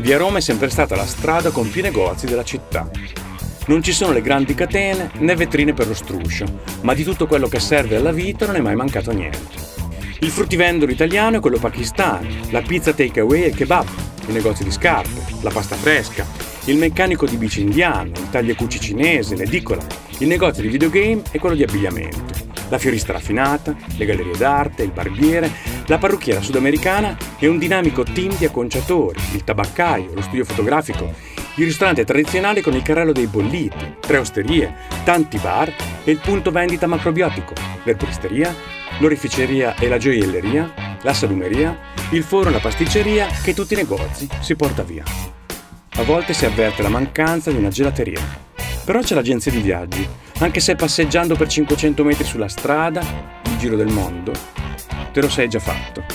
Via Roma è sempre stata la strada con più negozi della città. Non ci sono le grandi catene né vetrine per lo struscio, ma di tutto quello che serve alla vita non è mai mancato niente. Il fruttivendolo italiano è quello pakistano, la pizza takeaway e il kebab, il negozio di scarpe, la pasta fresca, il meccanico di bici indiano, il tagliacucci cinese, l'edicola, il negozio di videogame e quello di abbigliamento, la fiorista raffinata, le gallerie d'arte, il barbiere, la parrucchiera sudamericana e un dinamico team di acconciatori, il tabaccaio, lo studio fotografico, il ristorante tradizionale con il carrello dei bolliti, 3 osterie, tanti bar e il punto vendita macrobiotico, l'erboristeria, l'oreficeria e la gioielleria, la salumeria, il forno e la pasticceria che tutti i negozi si porta via. A volte si avverte la mancanza di una gelateria. Però c'è l'agenzia di viaggi, anche se passeggiando per 500 metri sulla strada, il giro del mondo, te lo sei già fatto.